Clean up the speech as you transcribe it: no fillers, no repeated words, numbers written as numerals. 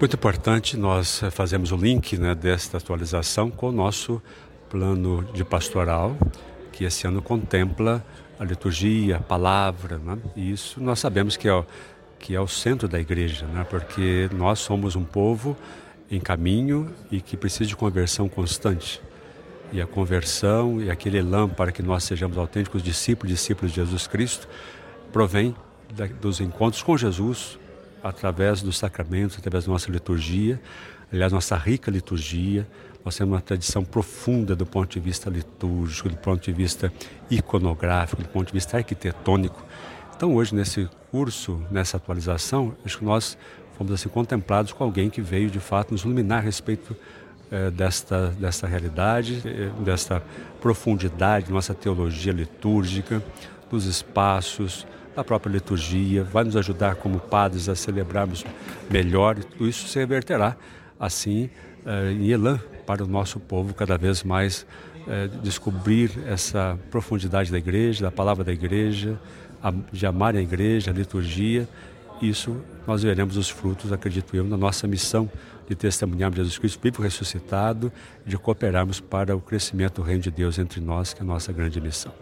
Muito importante, nós fazemos o link, né, desta atualização com o nosso plano de pastoral, que esse ano contempla a liturgia, a palavra, né? E isso nós sabemos que é o centro da igreja, né? Porque nós somos um povo em caminho e que precisa de conversão constante. E a conversão e aquele elan para que nós sejamos autênticos discípulos de Jesus Cristo provém dos encontros com Jesus, através dos sacramentos, através da nossa liturgia. Aliás, nossa rica liturgia, nós temos uma tradição profunda do ponto de vista litúrgico, do ponto de vista iconográfico, do ponto de vista arquitetônico. Então, hoje, nesse curso, nessa atualização, acho que nós fomos assim contemplados com alguém que veio, de fato, nos iluminar a respeito desta realidade, desta profundidade da nossa teologia litúrgica, dos espaços, da própria liturgia, vai nos ajudar como padres a celebrarmos melhor, e tudo isso se reverterá assim em elan para o nosso povo cada vez mais descobrir essa profundidade da igreja, da palavra da igreja, de amar a igreja, a liturgia. Isso nós veremos os frutos, acredito eu, na nossa missão de testemunharmos Jesus Cristo vivo ressuscitado, de cooperarmos para o crescimento do reino de Deus entre nós, que é a nossa grande missão.